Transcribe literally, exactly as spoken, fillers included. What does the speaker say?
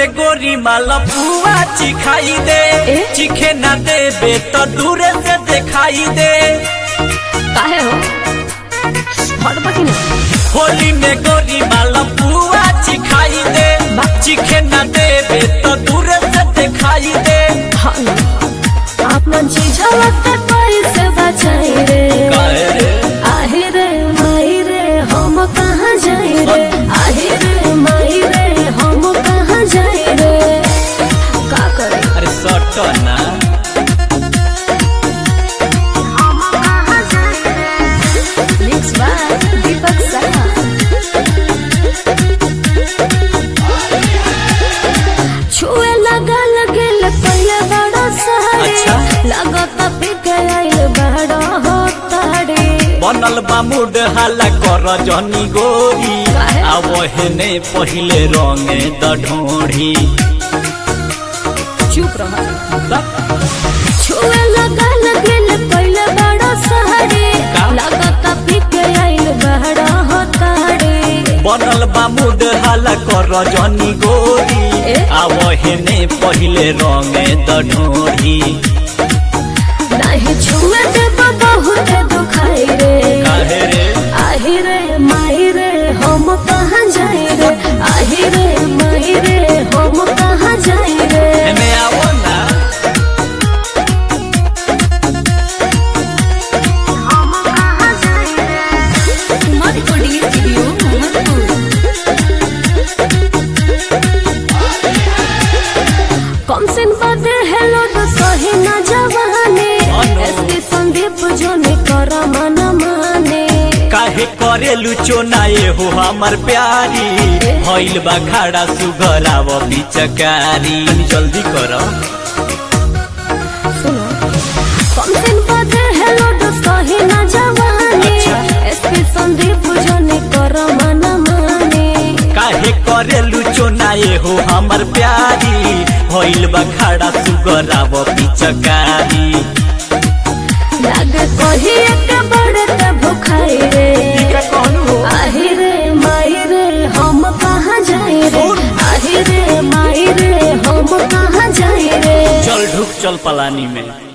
में गोरी माला पुआ चिखाई दे, चिखे ना देबे तो दूर से दिखाई दे। काहे हो होली में गोरी माला पुआ चिखाई दे, चिखे ना देबे तो दूर से दिखाई दे। आपन चीज़वा के पैसे बचाई रे, आहे रे माई रे हम कहाँ जाई रे, आहे रे माई रे हम कहाँ जाई रे। का करे अरे सटो ना हम कहाँ जाई रे। मिक्स बाय दीपक सहा। छुए लगा लगे पहले बड़ा सहारे, अच्छा। लगता पिके आइल बड़ा होताड़े। बनल बा मूड हाला कर जनी गोरी, अब हेने पहिले रंगे द ढोढ़ी। चुप रह। छुए लगा लगे पहले बड़ा सहारे, लगता पिके आइल बड़ा होताड़े। बनल बा मूड हाला कर जनी गोरी, अब हेने पहिले रंगे द ढोढ़ी। नहीं छुए दे बहुत दुखाई रे, काहे रे आही रे माही रे हम कहाँ जाई रे, आही रे माही रे हम कहाँ जाई रे। हेने आओ ना हम कहाँ जाई रे। मत कोडी वीडियो मत कोड। कम सिन पदे हेलो तो सही ना जवाने, एसके संदीप जो ने करा मन माने। काहे करे लुचो ना ये हो हमर प्यारी, भइल बा खाड़ा सुगराव बिचकारी। जल्दी कर सुनो कम सिन पदे हेलो तो सही ना जवाने, एसके संदीप जो ने करा मन माने। काहे करे लुचो ना ये हो हमर प्यारी, भइल बा खाड़ा सुगराव बिचकारी। लागे कही एक बड़े ते भुखाई रे, आही रे माई रे हम कहाँ जाई रे, आही रे माई रे हम कहाँ जाई रे। चल ढुक चल पलानी में।